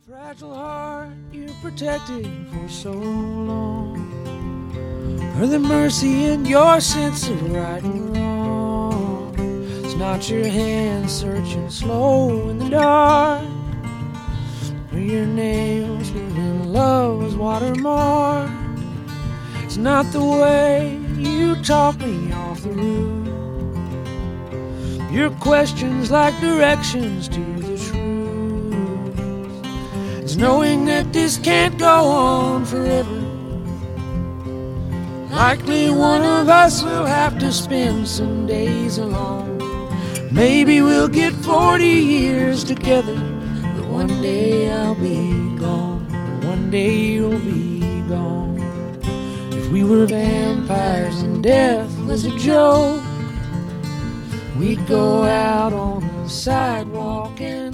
Fragile heart you protected for so long, or the mercy in your sense of right and wrong. It's not your hand searching slow in the dark, or your nails leaving love's watermark. It's not the way you talk me off the roof, your questions like directions to the truth. It's knowing that this can't go on forever. Likely one of us will have to spend some days alone. Maybe we'll get 40 years together, but one day I'll be gone, one day you'll be gone. If we were vampires and death was a joke, we'd go out on the sidewalk and